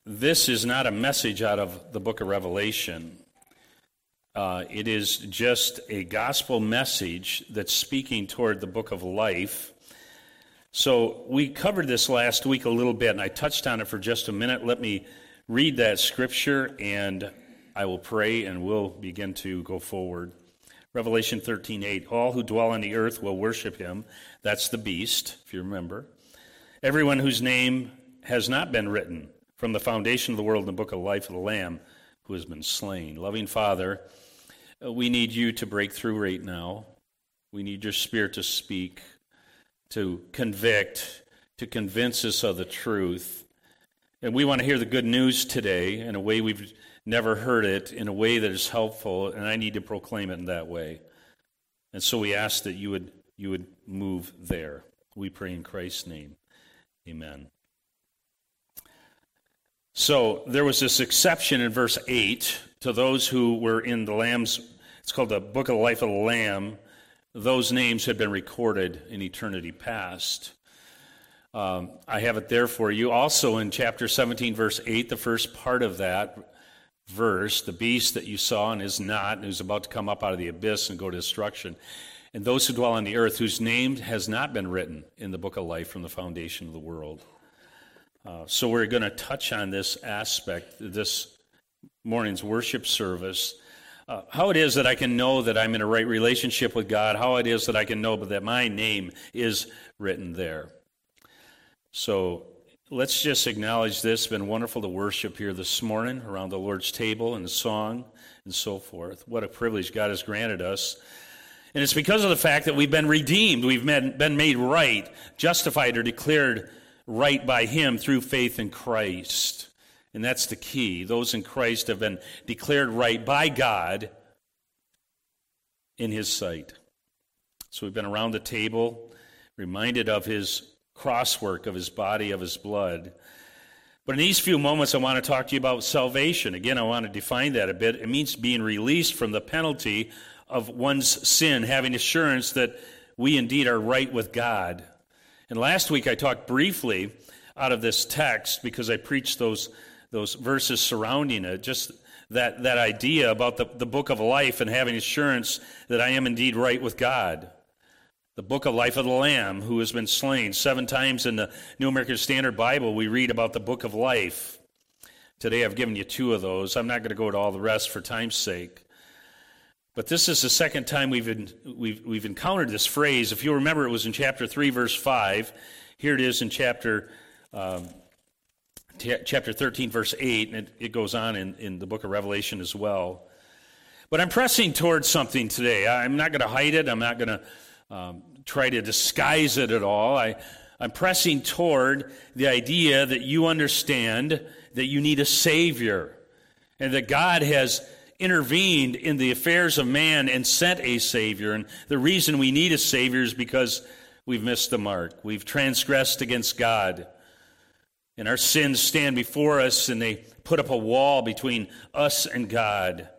This is not a message out of the book of Revelation. It is just a gospel message that's speaking toward the book of life. So we covered this last week a little bit, and I touched on it for just a minute. Let me read that scripture, and I will pray, and we'll begin to go forward. Revelation 13:8, all who dwell on the earth will worship him. That's the beast, if you remember. Everyone whose name has not been written from the foundation of the world in the book of life of the Lamb who has been slain. Loving Father, we need you to break through right now. We need your Spirit to speak, to convict, to convince us of the truth. And we want to hear the good news today in a way we've never heard it, in a way that is helpful, and I need to proclaim it in that way. And so we ask that you would move there. We pray in Christ's name. Amen. So there was this exception in verse 8 to those who were in the Lamb's, it's called the Book of the Life of the Lamb. Those names had been recorded in eternity past. I have it there for you. Also in chapter 17, verse 8, the first part of that verse, the beast that you saw and is not, and who's about to come up out of the abyss and go to destruction, and those who dwell on the earth, whose name has not been written in the book of life from the foundation of the world. So we're going to touch on this aspect, this morning's worship service, how it is that I can know that I'm in a right relationship with God, how it is that I can know that my name is written there. So let's just acknowledge this. It's been wonderful to worship here this morning around the Lord's table and song and so forth. What a privilege God has granted us. And it's because of the fact that we've been redeemed, we've been made right, justified or declared right by him through faith in Christ. And that's the key. Those in Christ have been declared right by God in his sight. So we've been around the table, reminded of his crosswork, of his body, of his blood. But in these few moments, I want to talk to you about salvation. Again, I want to define that a bit. It means being released from the penalty of one's sin, having assurance that we indeed are right with God. And last week I talked briefly out of this text because I preached those verses surrounding it, just that idea about the book of life and having assurance that I am indeed right with God. The book of life of the Lamb who has been slain. 7 times in the New American Standard Bible we read about the book of life. Today I've given you 2 of those. I'm not going to go to all the rest for time's sake. But this is the second time we've encountered this phrase. If you remember, it was in chapter 3, verse 5. Here it is in chapter 13, verse 8, and it goes on in the book of Revelation as well. But I'm pressing towards something today. I'm not going to hide it. I'm not going to try to disguise it at all. I'm pressing toward the idea that you understand that you need a Savior, and that God has intervened in the affairs of man and sent a Savior. And the reason we need a Savior is because we've missed the mark. We've transgressed against God. And our sins stand before us and they put up a wall between us and God.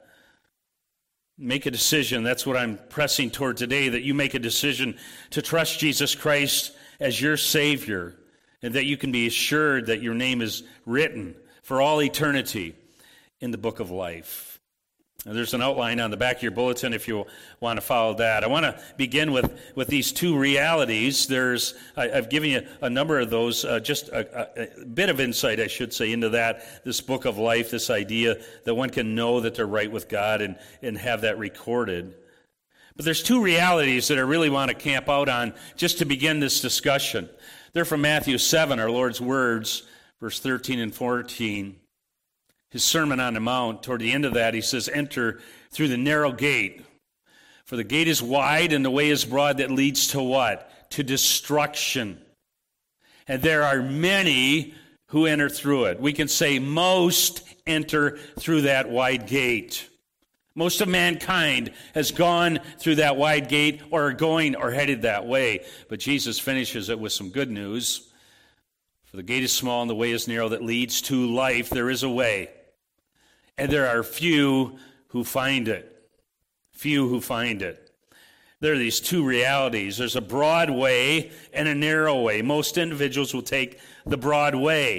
Make a decision. That's what I'm pressing toward today, that you make a decision to trust Jesus Christ as your Savior, and that you can be assured that your name is written for all eternity in the book of life. Now, there's an outline on the back of your bulletin if you want to follow that. I want to begin with these 2 realities. I've given you a number of those, just a bit of insight, I should say, into this book of life, this idea that one can know that they're right with God and have that recorded. But there's 2 realities that I really want to camp out on just to begin this discussion. They're from Matthew 7, our Lord's words, verse 13 and 14. His Sermon on the Mount, toward the end of that, he says, enter through the narrow gate. For the gate is wide and the way is broad that leads to what? To destruction. And there are many who enter through it. We can say most enter through that wide gate. Most of mankind has gone through that wide gate or are going or headed that way. But Jesus finishes it with some good news. For the gate is small and the way is narrow that leads to life. There is a way. And there are few who find it. Few who find it. There are these 2 realities. There's a broad way and a narrow way. Most individuals will take the broad way.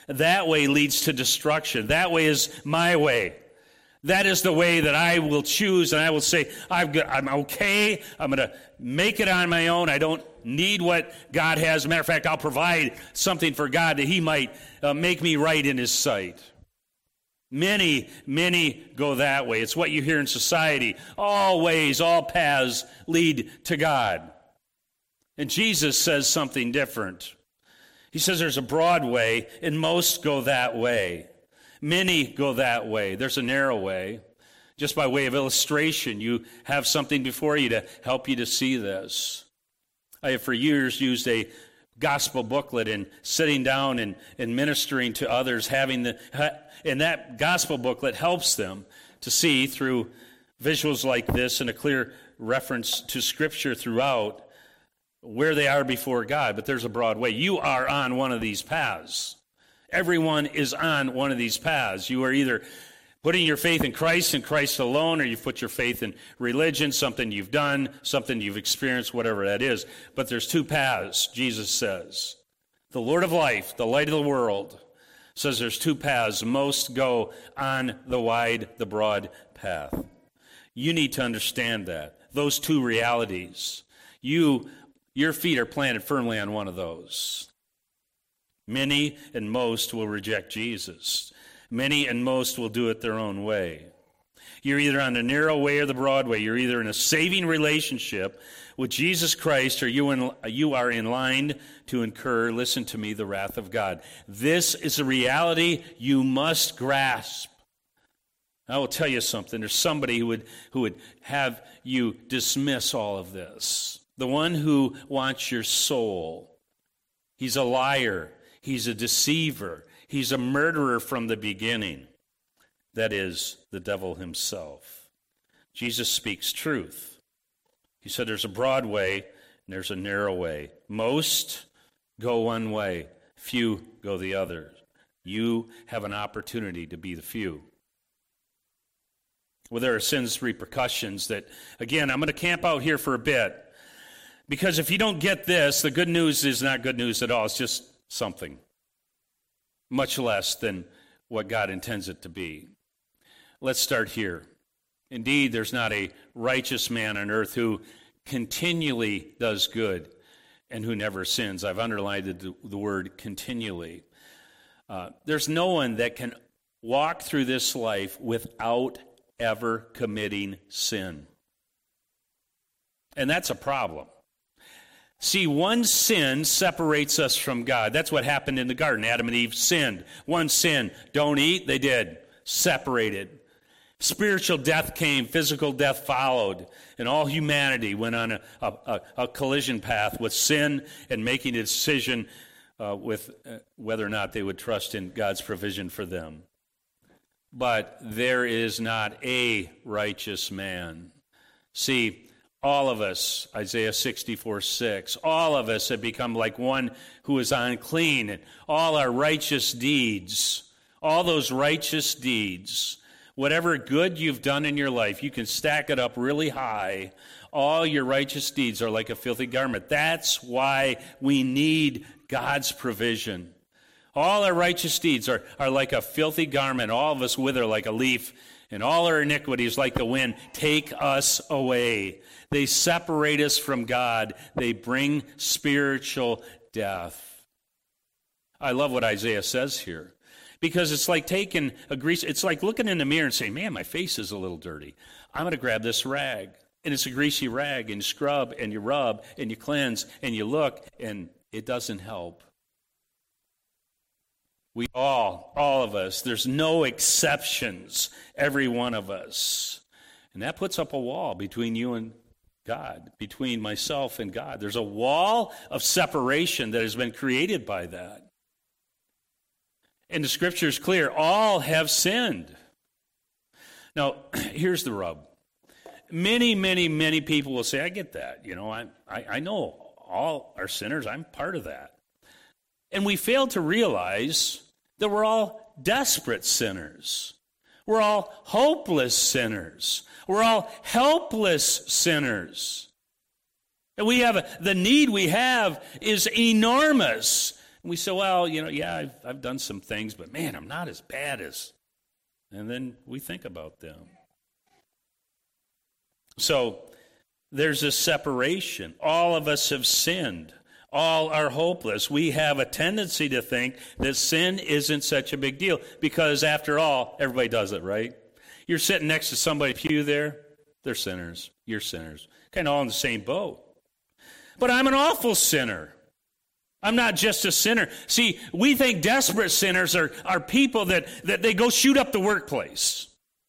That way leads to destruction. That way is my way. That is the way that I will choose, and I will say, I'm okay. I'm going to make it on my own. I don't need what God has. As a matter of fact, I'll provide something for God that he might make me right in his sight. Many, many go that way. It's what you hear in society. All ways, all paths lead to God. And Jesus says something different. He says there's a broad way, and most go that way. Many go that way. There's a narrow way. Just by way of illustration, you have something before you to help you to see this. I have for years used a gospel booklet and sitting down and ministering to others, and that gospel booklet helps them to see through visuals like this and a clear reference to Scripture throughout where they are before God. But there's a broad way. You are on one of these paths. Everyone is on one of these paths. You are either putting your faith in Christ and Christ alone, or you've put your faith in religion, something you've done, something you've experienced, whatever that is. But there's two paths, Jesus says. The Lord of life, the light of the world, says there's two paths. Most go on the broad path. You need to understand that. Those two realities. Your feet are planted firmly on one of those. Many and most will reject Jesus. Many and most will do it their own way. You're either on the narrow way or the broad way. You're either in a saving relationship with Jesus Christ, or you are in line to incur, listen to me, the wrath of God. This is a reality you must grasp. I will tell you something. There's somebody who would have you dismiss all of this. The one who wants your soul. He's a liar. He's a deceiver. He's a murderer from the beginning. That is the devil himself. Jesus speaks truth. He said there's a broad way and there's a narrow way. Most go one way. Few go the other. You have an opportunity to be the few. Well, there are sin's repercussions that, again, I'm going to camp out here for a bit. Because if you don't get this, the good news is not good news at all. It's just something. Much less than what God intends it to be. Let's start here. Indeed, there's not a righteous man on earth who continually does good and who never sins. I've underlined the word continually. There's no one that can walk through this life without ever committing sin. And that's a problem. See, one sin separates us from God. That's what happened in the garden. Adam and Eve sinned. One sin. Don't eat. They did. Separated. Spiritual death came. Physical death followed. And all humanity went on a collision path with sin and making a decision with whether or not they would trust in God's provision for them. But there is not a righteous man. See, all of us, Isaiah 64:6, all of us have become like one who is unclean. And all our righteous deeds, all those righteous deeds, whatever good you've done in your life, you can stack it up really high. All your righteous deeds are like a filthy garment. That's why we need God's provision. All our righteous deeds are like a filthy garment. All of us wither like a leaf, and all our iniquities like the wind take us away. They separate us from God. They bring spiritual death. I love what Isaiah says here, because it's like taking it's like looking in the mirror and saying, man, my face is a little dirty. I'm going to grab this rag. And it's a greasy rag, and you scrub, and you rub, and you cleanse, and you look, and it doesn't help. We all of us, there's no exceptions, every one of us. And that puts up a wall between you and God, between myself and God. There's a wall of separation that has been created by that. And the Scripture is clear, all have sinned. Now, here's the rub. Many people will say, I get that. You know, I know all are sinners. I'm part of that. And we fail to realize that we're all desperate sinners. We're all hopeless sinners. We're all helpless sinners. And the need we have is enormous. And we say, well, yeah, I've done some things, but man, I'm not as bad as. And then we think about them. So there's a separation. All of us have sinned. All are hopeless. We have a tendency to think that sin isn't such a big deal because, after all, everybody does it, right? You're sitting next to somebody pew there. They're sinners. You're sinners. Kind of all in the same boat. But I'm an awful sinner. I'm not just a sinner. See, we think desperate sinners are people that they go shoot up the workplace.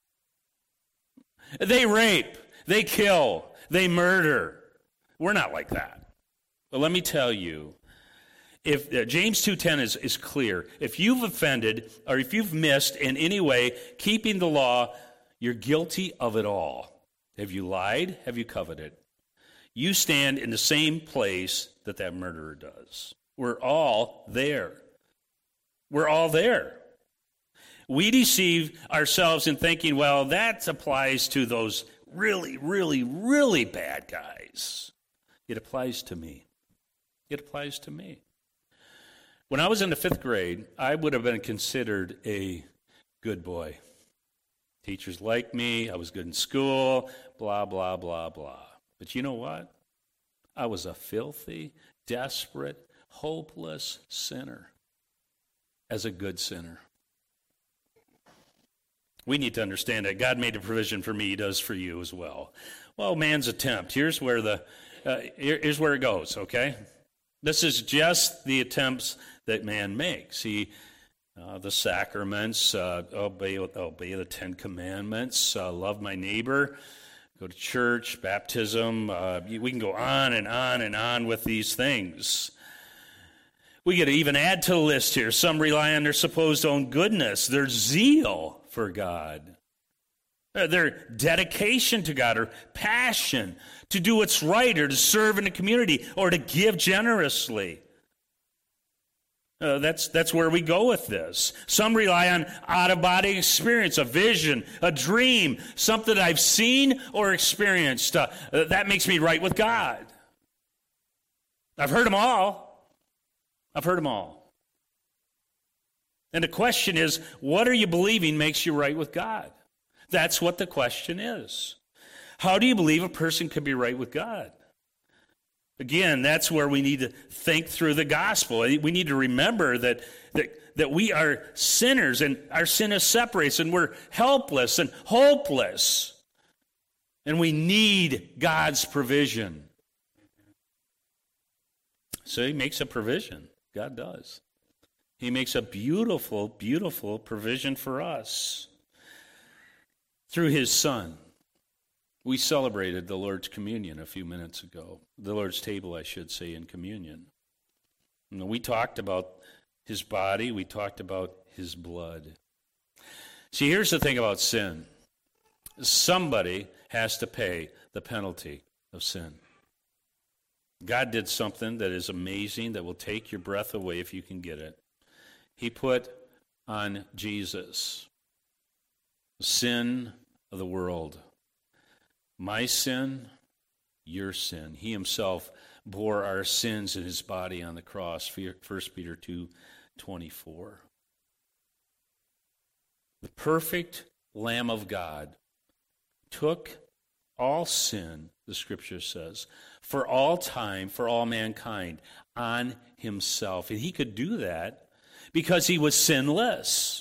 They rape. They kill. They murder. We're not like that. But let me tell you, if James 2:10 is clear. If you've offended or if you've missed in any way keeping the law, you're guilty of it all. Have you lied? Have you coveted? You stand in the same place that murderer does. We're all there. We're all there. We deceive ourselves in thinking, well, that applies to those really, really, really bad guys. It applies to me. It applies to me. When I was in the 5th grade, I would have been considered a good boy. Teachers liked me. I was good in school, blah, blah, blah, blah. But you know what? I was a filthy, desperate, hopeless sinner as a good sinner. We need to understand that God made a provision for me. He does for you as well. Well, man's attempt. Here's where here's where it goes, okay? This is just the attempts that man makes. The sacraments, obey the 10 Commandments, love my neighbor, go to church, baptism. We can go on and on and on with these things. We get to even add to the list here. Some rely on their supposed own goodness, their zeal for God, their dedication to God, or passion to do what's right, or to serve in the community, or to give generously. That's where we go with this. Some rely on out-of-body experience, a vision, a dream, something I've seen or experienced. That makes me right with God. I've heard them all. I've heard them all. And the question is, what are you believing makes you right with God? That's what the question is. How do you believe a person can be right with God? Again, that's where we need to think through the gospel. We need to remember that we are sinners, and our sin is separates, and we're helpless and hopeless. And we need God's provision. So he makes a provision. God does. He makes a beautiful, beautiful provision for us through his Son. We celebrated the Lord's communion a few minutes ago. The Lord's table, I should say, in communion. We talked about his body. We talked about his blood. See, here's the thing about sin. Somebody has to pay the penalty of sin. God did something that is amazing, that will take your breath away if you can get it. He put on Jesus the sin of the world. My sin, your sin. He himself bore our sins in his body on the cross, 1 Peter 2:24. The perfect Lamb of God took all sin, the Scripture says, for all time, for all mankind, on himself. And he could do that because he was sinless.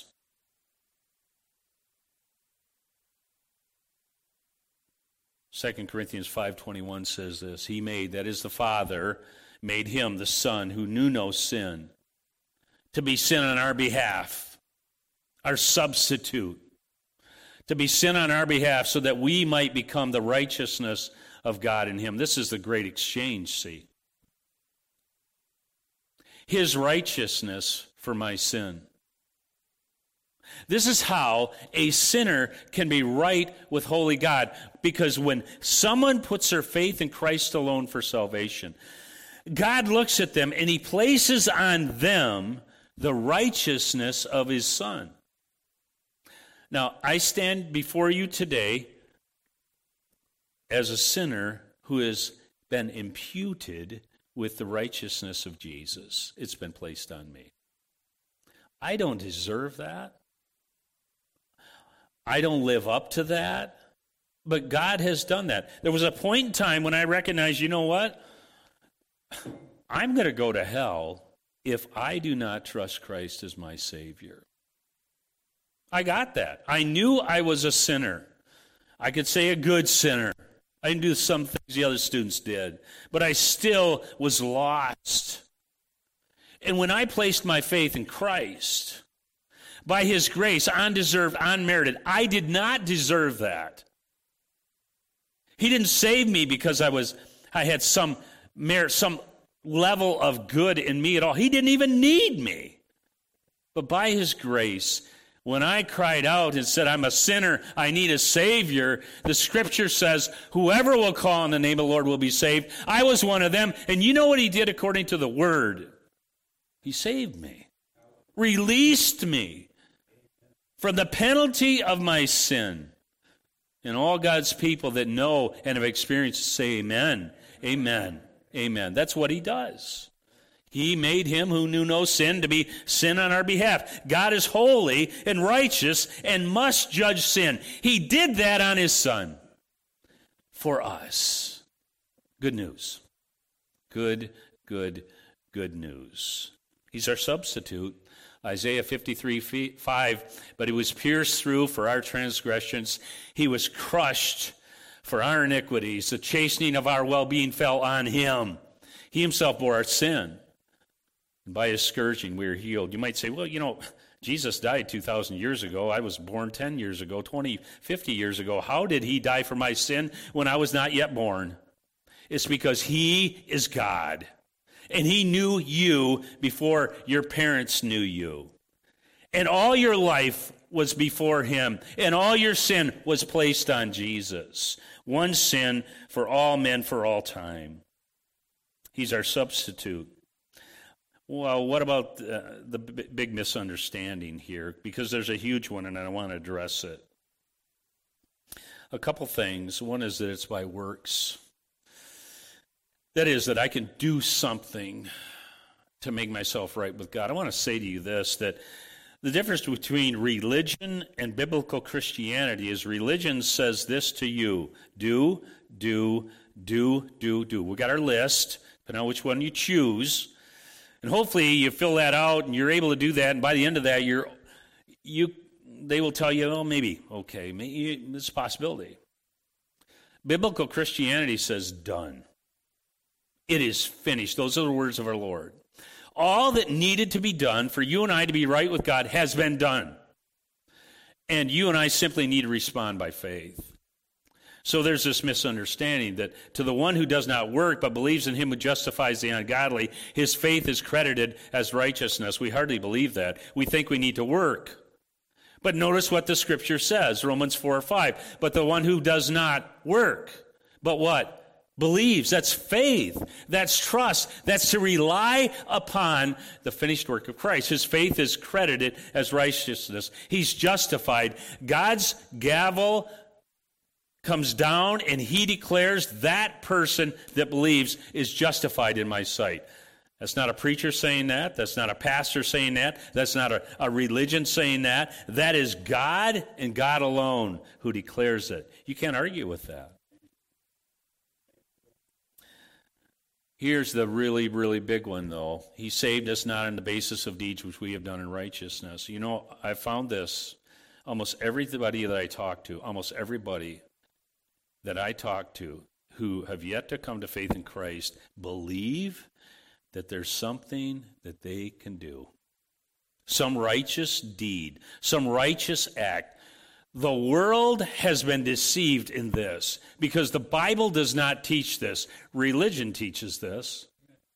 2 Corinthians 5:21 says this, he made, that is the Father, made him, the Son, who knew no sin, to be sin on our behalf, our substitute, to be sin on our behalf so that we might become the righteousness of God in him. This is the great exchange, see. His righteousness for my sin. This is how a sinner can be right with holy God, because when someone puts their faith in Christ alone for salvation, God looks at them and he places on them the righteousness of his Son. Now, I stand before you today as a sinner who has been imputed with the righteousness of Jesus. It's been placed on me. I don't deserve that. I don't live up to that. But God has done that. There was a point in time when I recognized, you know what? I'm going to go to hell if I do not trust Christ as my Savior. I got that. I knew I was a sinner. I could say a good sinner. I didn't do some things the other students did. But I still was lost. And when I placed my faith in Christ, by His grace, undeserved, unmerited, I did not deserve that. He didn't save me because I had some merit, some level of good in me at all. He didn't even need me. But by His grace, when I cried out and said, I'm a sinner, I need a Savior, the Scripture says, whoever will call on the name of the Lord will be saved. I was one of them. And you know what He did according to the Word? He saved me, released me from the penalty of my sin. And all God's people that know and have experienced say amen, amen, amen. That's what He does. He made Him who knew no sin to be sin on our behalf. God is holy and righteous and must judge sin. He did that on His Son for us. Good news. Good news. He's our substitute. Isaiah 53:5, but He was pierced through for our transgressions. He was crushed for our iniquities. The chastening of our well-being fell on Him. He Himself bore our sin. And by His scourging we are healed. You might say, well, you know, Jesus died 2,000 years ago. I was born 10 years ago, 20, 50 years ago. How did He die for my sin when I was not yet born? It's because He is God. And He knew you before your parents knew you. And all your life was before Him. And all your sin was placed on Jesus. One sin for all men for all time. He's our substitute. Well, what about the big misunderstanding here? Because there's a huge one and I want to address it. A couple things. One is that it's by works. That is, that I can do something to make myself right with God. I want to say to you this, that the difference between religion and biblical Christianity is religion says this to you: do. We got our list, depending on which one you choose. And hopefully you fill that out and you're able to do that, and by the end of that, they will tell you, oh, maybe, okay, maybe it's a possibility. Biblical Christianity says done. It is finished. Those are the words of our Lord. All that needed to be done for you and I to be right with God has been done. And you and I simply need to respond by faith. So there's this misunderstanding that to the one who does not work but believes in Him who justifies the ungodly, his faith is credited as righteousness. We hardly believe that. We think we need to work. But notice what the Scripture says, Romans 4:5. But the one who does not work, but what? Believes. That's faith. That's trust. That's to rely upon the finished work of Christ. His faith is credited as righteousness. He's justified. God's gavel comes down and He declares that person that believes is justified in my sight. That's not a preacher saying that. That's not a pastor saying that. That's not a religion saying that. That is God and God alone who declares it. You can't argue with that. Here's the really, really big one, though. He saved us not on the basis of deeds which we have done in righteousness. You know, I found this. Almost everybody that I talk to, almost everybody that I talk to who have yet to come to faith in Christ believe that there's something that they can do. Some righteous deed, some righteous act. The world has been deceived in this because the Bible does not teach this. Religion teaches this.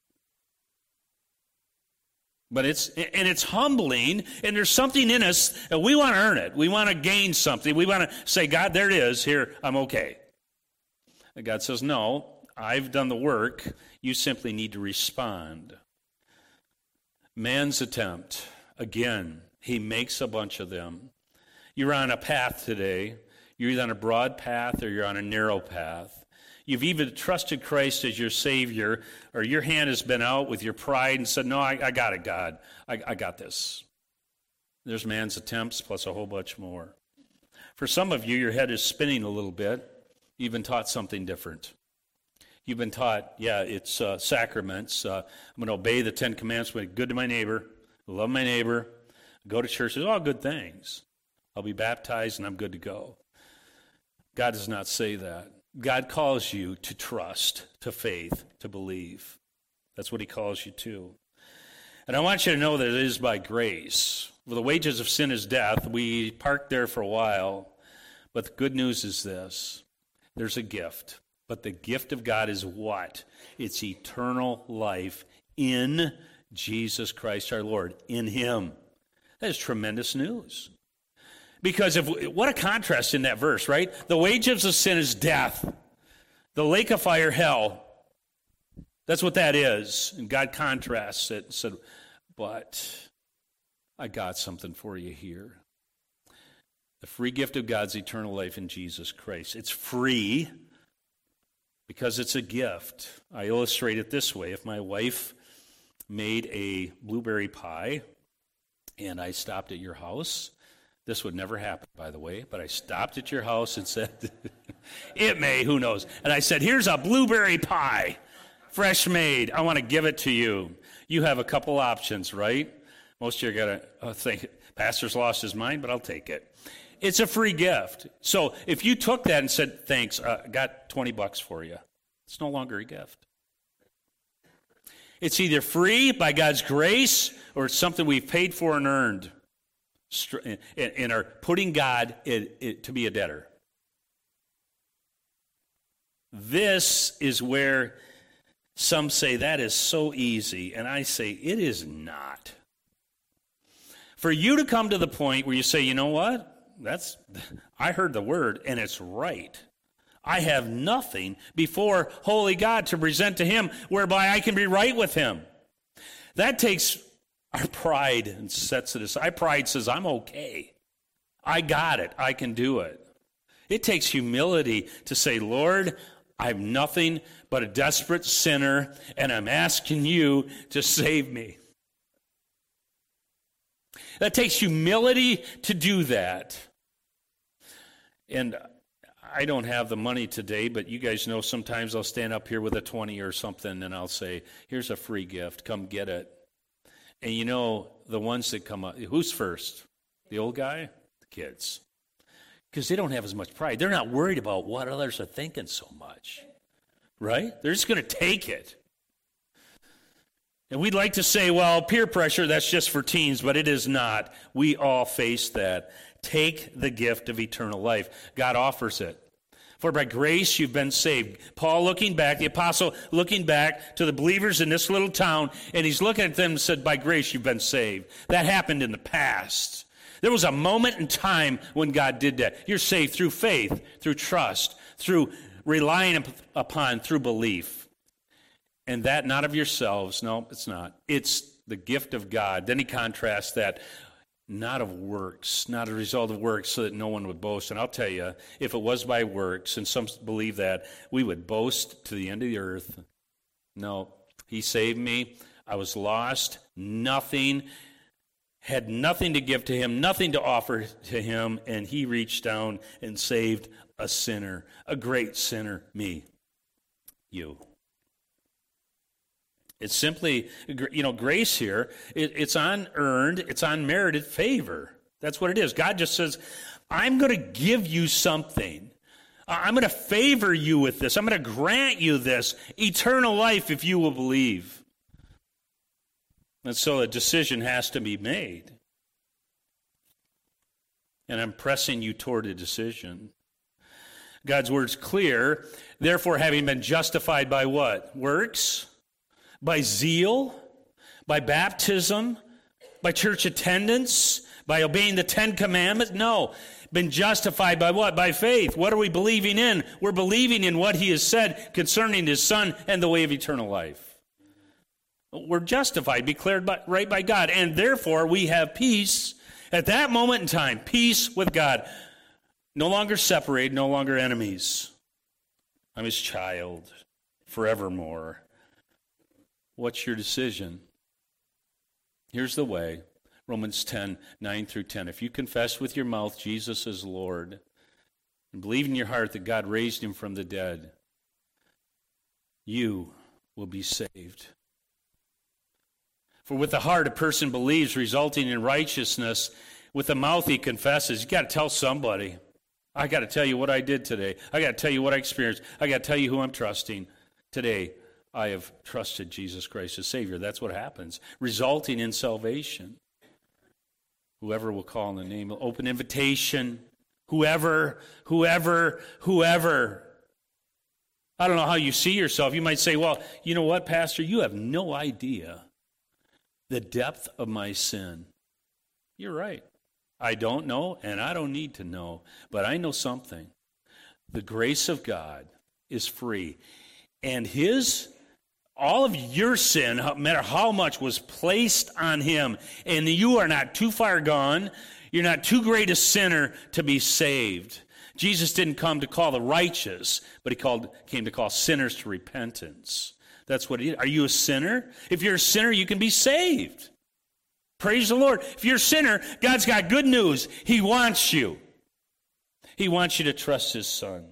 But it's humbling, and there's something in us that we want to earn it. We want to gain something. We want to say, God, there it is. Here, I'm okay. And God says, no, I've done the work. You simply need to respond. Man's attempt, again, he makes a bunch of them. You're on a path today. You're either on a broad path or you're on a narrow path. You've even trusted Christ as your Savior, or your hand has been out with your pride and said, no, I got it, God. I got this. There's man's attempts plus a whole bunch more. For some of you, your head is spinning a little bit. You've been taught something different. You've been taught, it's sacraments. I'm going to obey the 10 Commandments, be good to my neighbor, love my neighbor, go to church. Those are all good things. I'll be baptized and I'm good to go. God does not say that. God calls you to trust, to faith, to believe. That's what he calls you to. And I want you to know that it is by grace. For the wages of sin is death. We parked there for a while. But the good news is this. There's a gift. But the gift of God is what? It's eternal life in Jesus Christ our Lord. In him. That is tremendous news. Because what a contrast in that verse, right? The wages of sin is death. The lake of fire, hell. That's what that is. And God contrasts it and said, but I got something for you here. The free gift of God's eternal life in Jesus Christ. It's free because it's a gift. I illustrate it this way. If my wife made a blueberry pie and I stopped at your house, this would never happen, by the way, but I stopped at your house and said, it may, who knows. And I said, here's a blueberry pie, fresh made. I want to give it to you. You have a couple options, right? Most of you are going to think, pastor's lost his mind, but I'll take it. It's a free gift. So if you took that and said, thanks, got $20 for you, it's no longer a gift. It's either free by God's grace or it's something we've paid for and earned. And are putting God to be a debtor. This is where some say that is so easy, and I say it is not. For you to come to the point where you say, you know what? I heard the word, and it's right. I have nothing before holy God to present to him whereby I can be right with him. That takes our pride and sets it aside. Our pride says, I'm okay. I got it. I can do it. It takes humility to say, Lord, I'm nothing but a desperate sinner, and I'm asking you to save me. That takes humility to do that. And I don't have the money today, but you guys know sometimes I'll stand up here with a 20 or something, and I'll say, here's a free gift. Come get it. And you know, the ones that come up, who's first? The old guy? The kids. Because they don't have as much pride. They're not worried about what others are thinking so much. Right? They're just going to take it. And we'd like to say, well, peer pressure, that's just for teens, but it is not. We all face that. Take the gift of eternal life. God offers it. For by grace you've been saved. Paul looking back, the apostle looking back to the believers in this little town, and he's looking at them and said, by grace you've been saved. That happened in the past. There was a moment in time when God did that. You're saved through faith, through trust, through relying upon, through belief. And that not of yourselves. No, it's not. It's the gift of God. Then he contrasts that. Not of works, not a result of works, so that no one would boast. And I'll tell you, if it was by works, and some believe that, we would boast to the end of the earth. No, he saved me. I was lost, nothing, had nothing to give to him, nothing to offer to him, and he reached down and saved a sinner, a great sinner, me, you. It's simply, grace here, it's unearned, it's unmerited favor. That's what it is. God just says, I'm going to give you something. I'm going to favor you with this. I'm going to grant you this, eternal life if you will believe. And so a decision has to be made. And I'm pressing you toward a decision. God's word's clear. Therefore, having been justified by what? Works? By zeal, by baptism, by church attendance, by obeying the 10 Commandments? No. Been justified by what? By faith. What are we believing in? We're believing in what he has said concerning his Son and the way of eternal life. We're justified, declared right by God, and therefore we have peace at that moment in time. Peace with God. No longer separated, no longer enemies. I'm his child forevermore. What's your decision? Here's the way. Romans 10, 9 through 10. If you confess with your mouth Jesus is Lord and believe in your heart that God raised him from the dead, you will be saved. For with the heart a person believes, resulting in righteousness. With the mouth he confesses. You got to tell somebody. I got to tell you what I did today. I got to tell you what I experienced. I got to tell you who I'm trusting. Today, I have trusted Jesus Christ as Savior. That's what happens, resulting in salvation. Whoever will call on the name, open invitation. Whoever. I don't know how you see yourself. You might say, well, you know what, Pastor? You have no idea the depth of my sin. You're right. I don't know, and I don't need to know. But I know something. The grace of God is free. And all of your sin, no matter how much, was placed on him. And you are not too far gone. You're not too great a sinner to be saved. Jesus didn't come to call the righteous, but he came to call sinners to repentance. That's what he did. Are you a sinner? If you're a sinner, you can be saved. Praise the Lord. If you're a sinner, God's got good news. He wants you. He wants you to trust his Son.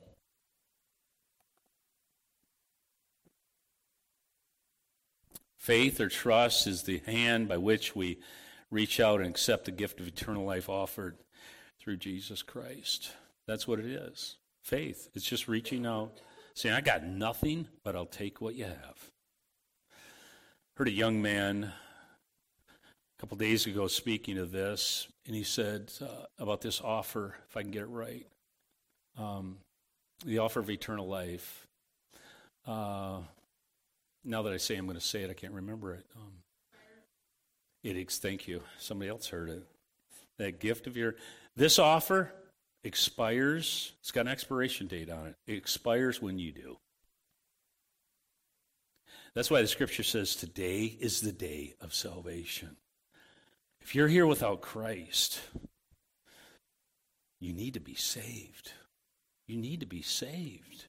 Faith or trust is the hand by which we reach out and accept the gift of eternal life offered through Jesus Christ. That's what it is. Faith. It's just reaching out, saying, I got nothing, but I'll take what you have. Heard a young man a couple days ago speaking of this, and he said about this offer, if I can get it right, the offer of eternal life. Now that I say I'm going to say it, I can't remember it. Thank you. Somebody else heard it. That gift of this offer expires. It's got an expiration date on it. It expires when you do. That's why the scripture says today is the day of salvation. If you're here without Christ, you need to be saved. You need to be saved.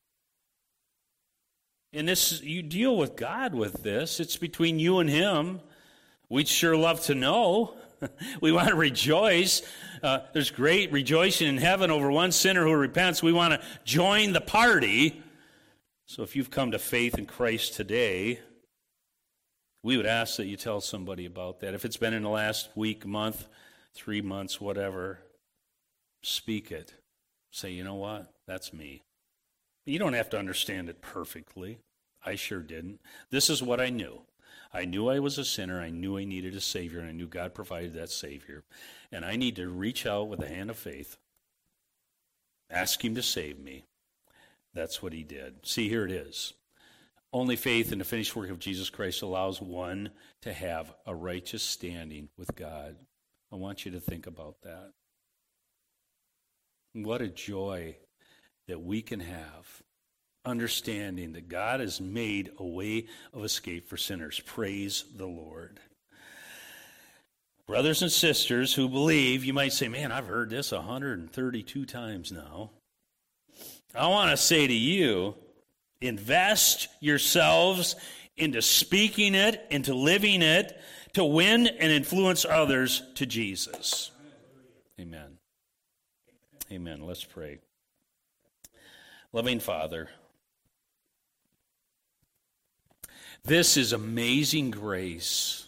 And you deal with God with this. It's between you and him. We'd sure love to know. We want to rejoice. There's great rejoicing in heaven over one sinner who repents. We want to join the party. So if you've come to faith in Christ today, we would ask that you tell somebody about that. If it's been in the last week, month, 3 months, whatever, speak it. Say, you know what? That's me. You don't have to understand it perfectly. I sure didn't. This is what I knew. I knew I was a sinner. I knew I needed a Savior, and I knew God provided that Savior. And I need to reach out with a hand of faith, ask him to save me. That's what he did. See, here it is. Only faith in the finished work of Jesus Christ allows one to have a righteous standing with God. I want you to think about that. What a joy that we can have, understanding that God has made a way of escape for sinners. Praise the Lord. Brothers and sisters who believe, you might say, man, I've heard this 132 times now. I want to say to you, invest yourselves into speaking it, into living it, to win and influence others to Jesus. Amen. Amen. Let's pray. Loving Father, this is amazing grace.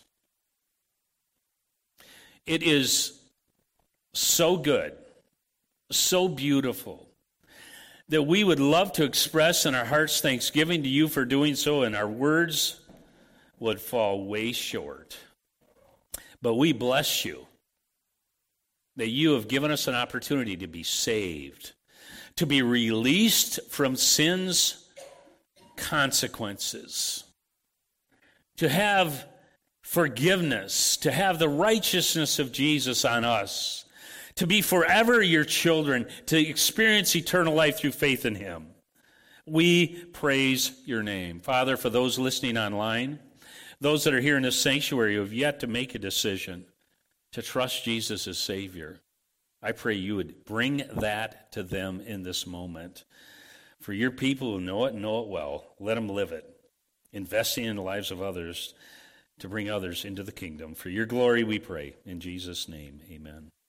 It is so good, so beautiful, that we would love to express in our hearts thanksgiving to you for doing so, and our words would fall way short. But we bless you that you have given us an opportunity to be saved, to be released from sin's consequences, to have forgiveness, to have the righteousness of Jesus on us, to be forever your children, to experience eternal life through faith in him. We praise your name. Father, for those listening online, those that are here in this sanctuary who have yet to make a decision to trust Jesus as Savior, I pray you would bring that to them in this moment. For your people who know it and know it well, let them live it, investing in the lives of others to bring others into the kingdom. For your glory we pray. In Jesus' name, amen.